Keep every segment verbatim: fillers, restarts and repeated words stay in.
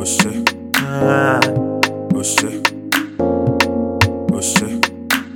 oh shit, ah, oh shit, oh shit.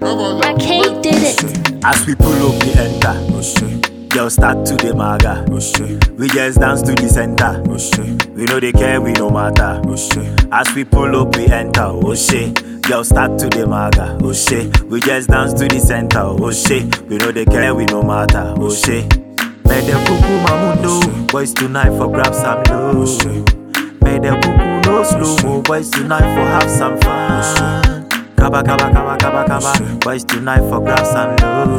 Raquel did it. As we pull up, we enter. Oh shit, Girls start to the maga. oh shit, We just dance to the center. oh shit, We know they care, we no matter. oh shit, As we pull up, we enter. Oh shit. Girls start to the maga. Oh shit. We just dance to the center. Oh shit. We know they care, we no matter. Oh shit. Make them cuckoo mamundo. Boys tonight for grab some low. oh shit, Make them cuckoo no slow mo. Boys tonight for have some fun. Kaba kaba kaba kaba kaba. Boys tonight for grab some low.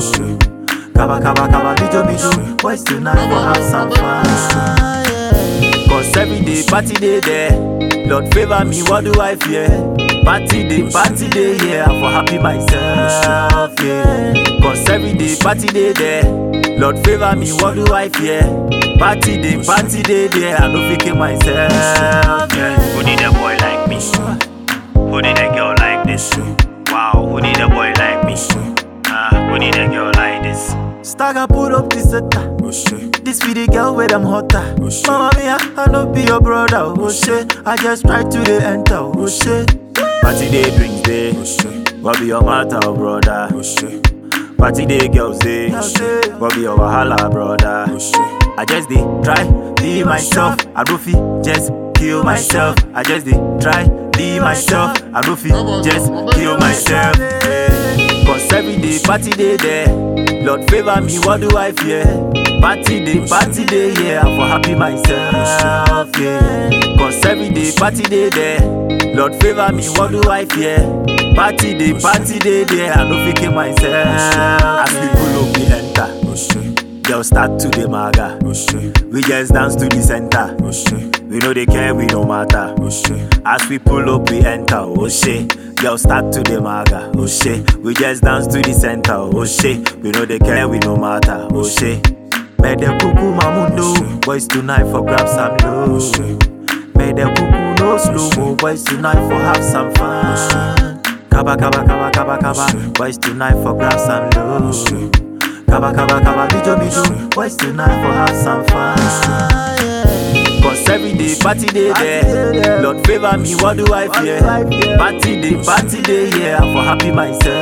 Kaba kaba kaba bijo bijo. Boys tonight for have some fun. Cause every day party day there. Lord favor me, what do I fear? Party day, party day, yeah, I'm for happy myself, yeah. Cause every day party day there. Lord favor me, what do I fear? Party day, party day, yeah, I don't fake myself, yeah. Who need a boy like me? Who need a girl like this? Wow, who need a boy like me? Ah, who need a girl like this? Stagger put up this setter. oh shit, This be the girl where I'm hotter. Oh, shit. Mama mia, I no be your brother. Oh shit, I just try to the enter. Oh shit. Party day, drinks day. oh shit, What be your matter, brother? oh shit, Party day, girls day. What be your wahala, brother? oh shit, I just dey try be myself. I don't feel just kill myself. I just dey try be myself. I don't feel just kill myself. Yeah. Cause every day party day there. Lord favor me, what do I fear? Party day, party day, yeah, I'm for happy myself, yeah. Cause every day party day there. Lord favor me, what do I fear? Party day, party day, yeah, I don't fake myself. As we pull up, we enter. oh shit, Girls start to the maga. oh shit, We just dance to the center. oh shit, We know they care, we no matter. oh shit, As we pull up, we enter. Oh shit. Girls start to the maga. Oh shit. We just dance to the center. Oh shit. We know they care, we no matter. Oh shit. Make them cuckoo mamundo. Boys tonight for grab some low. oh shit, Make them cuckoo no slow mo. Boys tonight for have some fun. Kaba kaba kaba kaba kaba. Boys tonight for grab some low. Kaba kaba kaba bijo bijo. Boys tonight for have some fun. Cause every day party day there. Lord favor me, what do I fear? Party day, party day, yeah, I'm for happy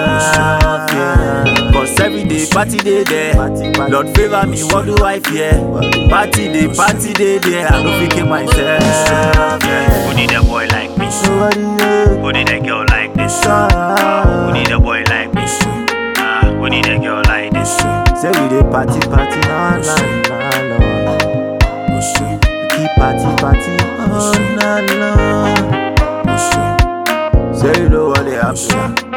myself, yeah. Cause every day party day there. Lord favor me, what do I fear? Party day, party day, yeah, I don't fake myself, yeah. Who need a boy like me? Who need a girl like this? Who need a boy like me? Ah, who need a girl like this? Say we dey party, party, na na na na. oh shit, Keep party, party, oh na na. oh shit. Say you know what they happen.